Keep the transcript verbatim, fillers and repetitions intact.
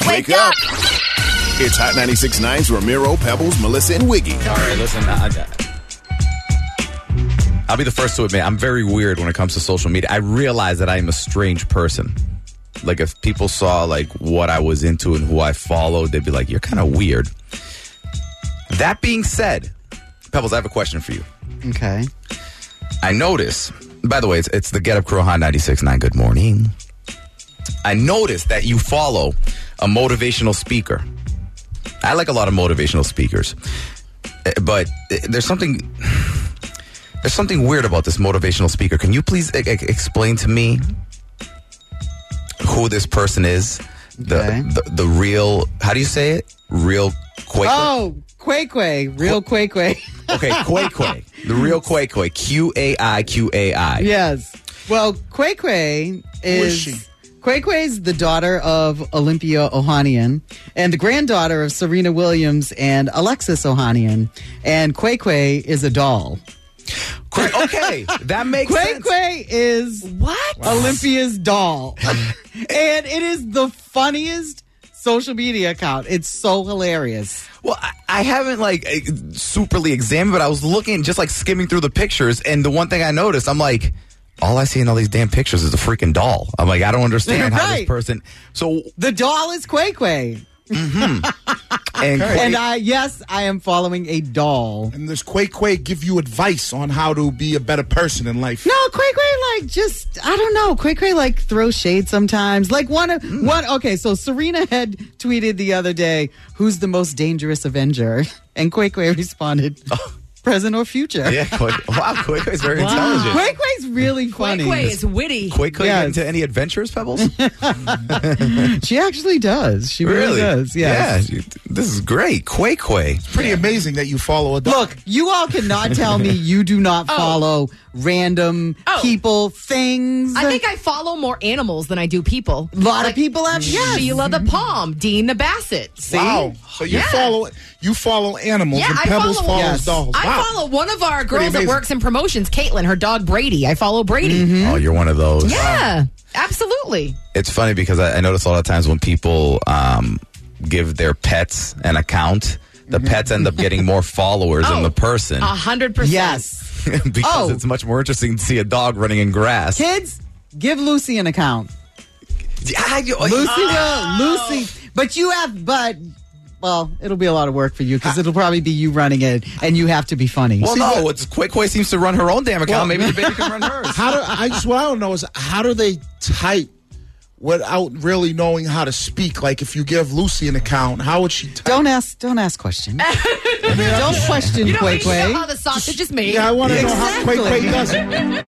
Wake up! It's Hot ninety-six point nine's Ramiro, Pebbles, Melissa, and Wiggy. All right, listen, I, I'll be the first to admit, I'm very weird when it comes to social media. I realize that I am a strange person. Like, if people saw, like, what I was into and who I followed, they'd be like, you're kind of weird. That being said, Pebbles, I have a question for you. Okay. I notice, by the way, it's, it's the Get Up Crew, Hot ninety-six point nine. Good morning. I noticed that you follow a motivational speaker. I like a lot of motivational speakers. But there's something... There's something weird about this motivational speaker. Can you please e- explain to me who this person is? The, Okay. the the real, how do you say it? Real Quay Quay? Oh, Quay Quay. Real Quay Quay. Okay, Quay Quay. The real Quay Quay. Q A I Q A I. Yes. Well, Quay Quay is... she? Quay Quay is the daughter of Olympia Ohanian and the granddaughter of Serena Williams and Alexis Ohanian. And Quay Quay is a doll. Quay, okay, that makes Quay sense. Quay is What? Olympia's doll. And it is the funniest social media account. It's so hilarious. Well, I, I haven't like eh, superly examined, but I was looking, just like skimming through the pictures, and the one thing I noticed, I'm like, all I see in all these damn pictures is a freaking doll. I'm like, I don't understand how this Right. person. So, The doll is Quay Quay. and And I, yes, I am following a doll. And does Quay Quay give you advice on how to be a better person in life? No, Quay Quay, like, just, I don't know. Quay Quay, like, throws shade sometimes. Like, one, of one, okay, so Serena had tweeted the other day, who's the most dangerous Avenger? And Quay Quay responded, present or future. yeah, Quay, wow, Quay Quay's very intelligent. Quay Quay's really funny. Quay is witty. Quay Quay Yes. get into any adventures, Pebbles? She actually does. She really, does, yes. Yeah, you- this is great. Quay Quay. Pretty amazing that you follow a dog. Look, you all cannot tell me you do not Oh. follow random Oh. people, things. I think I follow more animals than I do people. a lot of people have, yes. Sheila the Palm, Dean the Basset. Wow. So you Yeah. follow you follow animals Yeah, and I Pebbles follow- follows Yes. dolls. I Wow. follow one of our girls that amazing. works in promotions, Caitlin, her dog Brady. I follow Brady. Mm-hmm. Oh, you're one of those. Yeah, absolutely. It's funny because I, I notice a lot of times when people um, give their pets an account, the pets end up getting more followers than Oh, the person A hundred percent. Yes. because Oh. it's much more interesting to see a dog running in grass. Kids, give Lucy an account. Ah, you- Lucy oh. will. Lucy. But you have, but, well, it'll be a lot of work for you because it'll probably be you running it and you have to be funny. Well, no, it's Quay Quay seems to run her own damn account. Well- Maybe the baby can run hers. How do I just what I don't know is how do they type without really knowing how to speak? Like if you give Lucy an account, how would she type? Don't ask, don't ask questions. Don't question You know, Quay you know Quay. how the sausage is made. Yeah, I want to know how Exactly. Quay Quay does it.